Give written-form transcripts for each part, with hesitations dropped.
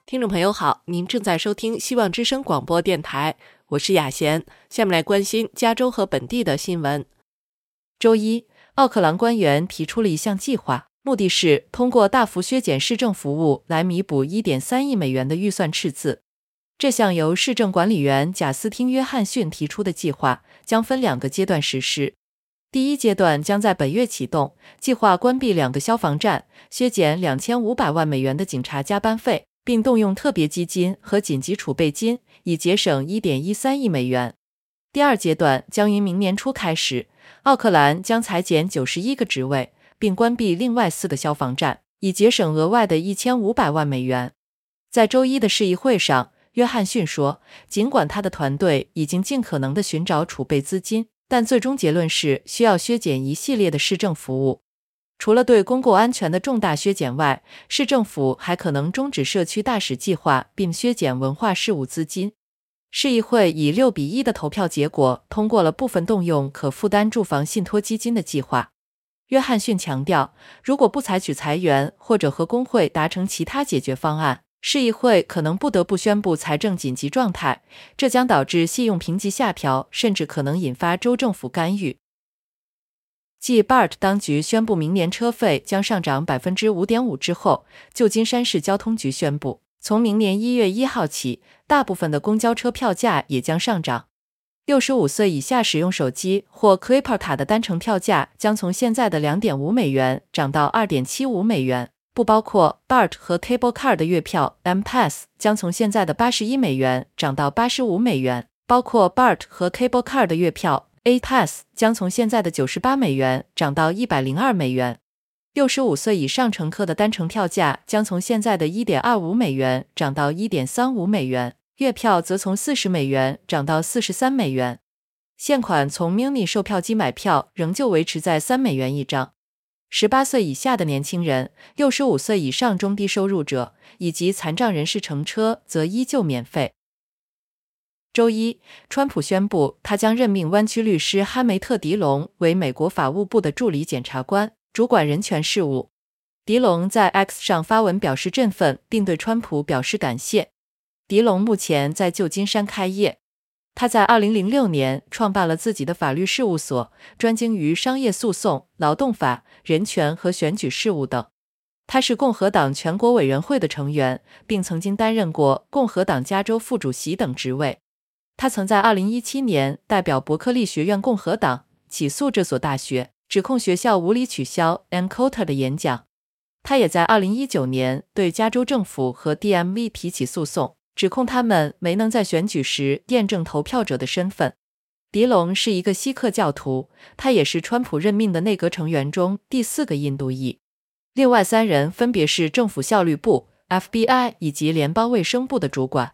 听众朋友好，您正在收听希望之声广播电台，我是雅贤。下面来关心加州和本地的新闻。周一，奥克兰官员提出了一项计划，目的是通过大幅削减市政服务来弥补 1.3 亿美元的预算赤字。这项由市政管理员贾斯汀·约翰逊提出的计划将分2个阶段实施。第一阶段将在本月启动，计划关闭2个消防站，削减2500万美元的警察加班费，并动用特别基金和紧急储备金，以节省 1.13 亿美元。第二阶段将于明年初开始，奥克兰将裁减91个职位，并关闭另外4个消防站，以节省额外的1500万美元。在周一的市议会上，约翰逊说，尽管他的团队已经尽可能地寻找储备资金，但最终结论是需要削减一系列的市政服务。除了对公共安全的重大削减外，市政府还可能终止社区大使计划，并削减文化事务资金。市议会以6-1的投票结果通过了部分动用可负担住房信托基金的计划。约翰逊强调，如果不采取裁员或者和工会达成其他解决方案，市议会可能不得不宣布财政紧急状态，这将导致信用评级下调，甚至可能引发州政府干预。继 BART 当局宣布明年车费将上涨 5.5% 之后，旧金山市交通局宣布，从明年1月1号起，大部分的公交车票价也将上涨。65岁以下使用手机或 Clipper 卡的单程票价将从现在的 2.5 美元涨到 2.75 美元，不包括 BART 和 Cable Car 的月票 M-Pass 将从现在的81美元涨到85美元，包括 BART 和 Cable Car 的月票A-Pass 将从现在的98美元涨到102美元。65岁以上乘客的单程票价将从现在的 1.25 美元涨到 1.35 美元，月票则从40美元涨到43美元。现款从 Muni 售票机买票仍旧维持在3美元一张。18岁以下的年轻人、65岁以上中低收入者以及残障人士乘车则依旧免费。周一，川普宣布他将任命湾区律师哈梅特·迪龙为美国法务部的助理检察官，主管人权事务。迪龙在 X 上发文表示振奋，并对川普表示感谢。迪龙目前在旧金山开业。他在2006年创办了自己的法律事务所，专精于商业诉讼、劳动法、人权和选举事务等。他是共和党全国委员会的成员，并曾经担任过共和党加州副主席等职位。他曾在2017年代表伯克利学院共和党起诉这所大学，指控学校无理取消 Ann Coulter 的演讲。他也在2019年对加州政府和 DMV 提起诉讼，指控他们没能在选举时验证投票者的身份。迪龙是一个锡克教徒，他也是川普任命的内阁成员中第4个印度裔。另外3人分别是政府效率部、FBI 以及联邦卫生部的主管。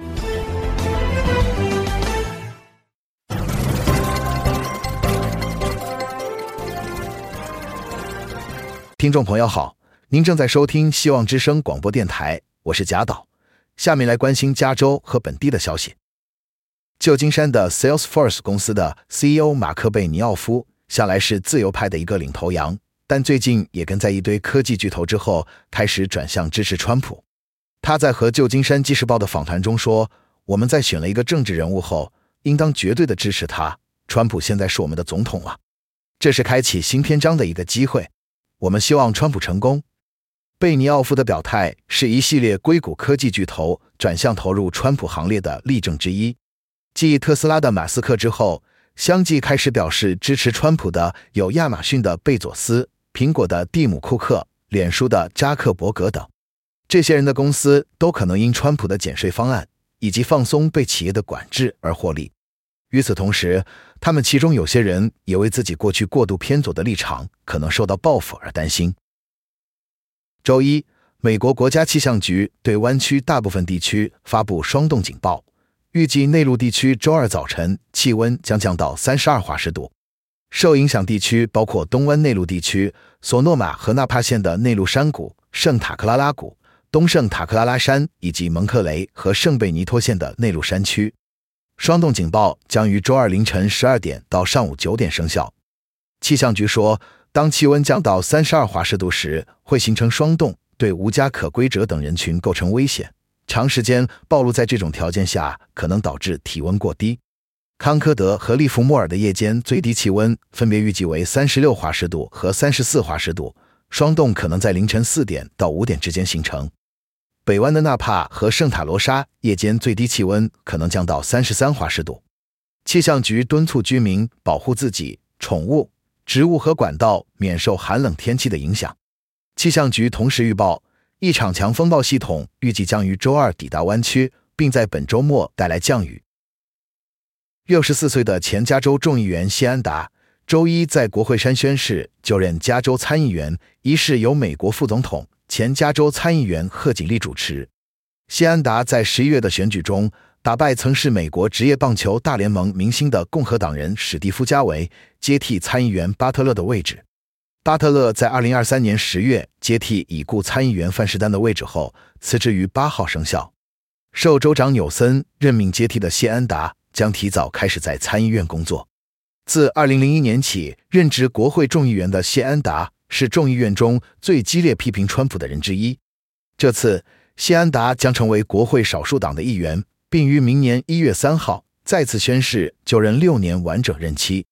听众朋友好，您正在收听希望之声广播电台，我是贾导。下面来关心加州和本地的消息。旧金山的 Salesforce 公司的 CEO 马克·贝尼奥夫向来是自由派的一个领头羊，但最近也跟在一堆科技巨头之后开始转向支持川普。他在和旧金山纪事报的访谈中说，我们在选了一个政治人物后，应当绝对的支持他，川普现在是我们的总统了，这是开启新篇章的一个机会，我们希望川普成功。贝尼奥夫的表态是一系列硅谷科技巨头转向投入川普行列的例证之一。继特斯拉的马斯克之后，相继开始表示支持川普的有亚马逊的贝佐斯、苹果的蒂姆·库克、脸书的扎克伯格等。这些人的公司都可能因川普的减税方案以及放松对企业的管制而获利。与此同时，他们其中有些人也为自己过去过度偏左的立场可能受到报复而担心。周一，美国国家气象局对湾区大部分地区发布霜冻警报，预计内陆地区周二早晨气温将降到32华氏度。受影响地区包括东湾内陆地区、索诺玛和纳帕县的内陆山谷、圣塔克拉拉谷、东圣塔克拉拉山以及蒙克雷和圣贝尼托县的内陆山区。霜冻警报将于周二凌晨12点到上午9点生效。气象局说，当气温降到32华氏度时，会形成霜冻，对无家可归者等人群构成危险， 长时间暴露在这种条件下可能导致体温过低。康科德和利弗莫尔的夜间最低气温分别预计为36华氏度和34华氏度，霜冻可能在凌晨4点到5点之间形成。北湾的纳帕和圣塔罗莎夜间最低气温可能降到33华氏度。气象局敦促居民保护自己、宠物、植物和管道免受寒冷天气的影响。气象局同时预报，一场强风暴系统预计将于周二抵达湾区，并在本周末带来降雨。64岁的前加州众议员谢安达周一在国会山宣誓就任加州参议员，仪式由美国副总统、前加州参议员贺锦丽主持。谢安达在11月的选举中打败曾是美国职业棒球大联盟明星的共和党人史蒂夫·加维，接替参议员巴特勒的位置。巴特勒在2023年10月接替已故参议员范士丹的位置后，辞职于8号生效。受州长纽森任命接替的谢安达将提早开始在参议院工作。自2001年起任职国会众议员的谢安达是众议院中最激烈批评川普的人之一。这次谢安达将成为国会少数党的议员，并于明年1月3号再次宣誓就任6年完整任期。